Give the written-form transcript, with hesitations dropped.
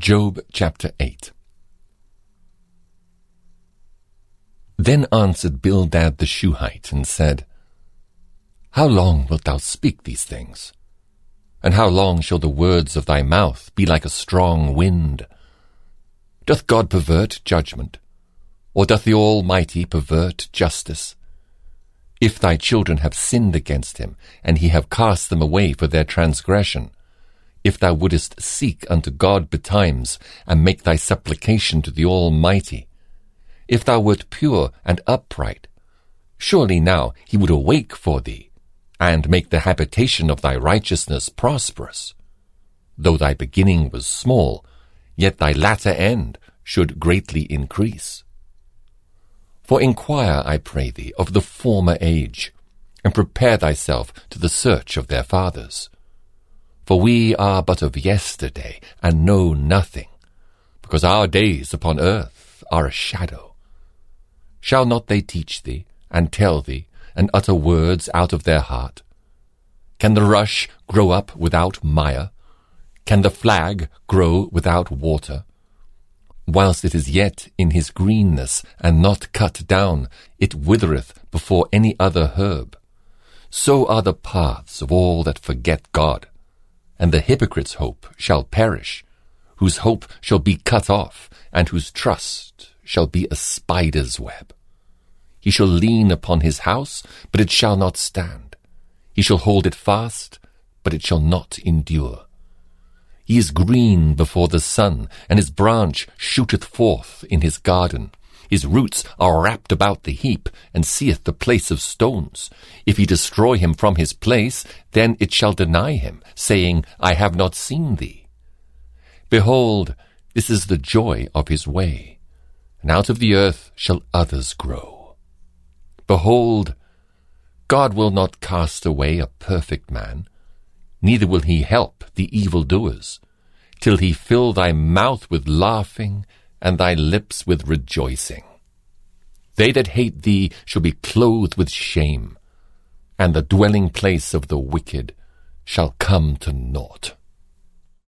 Job chapter 8. Then answered Bildad the Shuhite, and said, How long wilt thou speak these things? And how long shall the words of thy mouth be like a strong wind? Doth God pervert judgment? Or doth the Almighty pervert justice? If thy children have sinned against him, and he have cast them away for their transgression, if thou wouldest seek unto God betimes, and make thy supplication to the Almighty, if thou wert pure and upright, surely now he would awake for thee, and make the habitation of thy righteousness prosperous. Though thy beginning was small, yet thy latter end should greatly increase. For inquire, I pray thee, of the former age, and prepare thyself to the search of their fathers. For we are but of yesterday, and know nothing, because our days upon earth are a shadow. Shall not they teach thee, and tell thee, and utter words out of their heart? Can the rush grow up without mire? Can the flag grow without water? Whilst it is yet in his greenness, and not cut down, it withereth before any other herb. So are the paths of all that forget God. And the hypocrite's hope shall perish, whose hope shall be cut off, and whose trust shall be a spider's web. He shall lean upon his house, but it shall not stand. He shall hold it fast, but it shall not endure. He is green before the sun, and his branch shooteth forth in his garden. His roots are wrapped about the heap, and seeth the place of stones. If he destroy him from his place, then it shall deny him, saying, I have not seen thee. Behold, this is the joy of his way, and out of the earth shall others grow. Behold, God will not cast away a perfect man, neither will he help the evildoers, till he fill thy mouth with laughing, and thy lips with rejoicing. They that hate thee shall be clothed with shame, and the dwelling place of the wicked shall come to naught.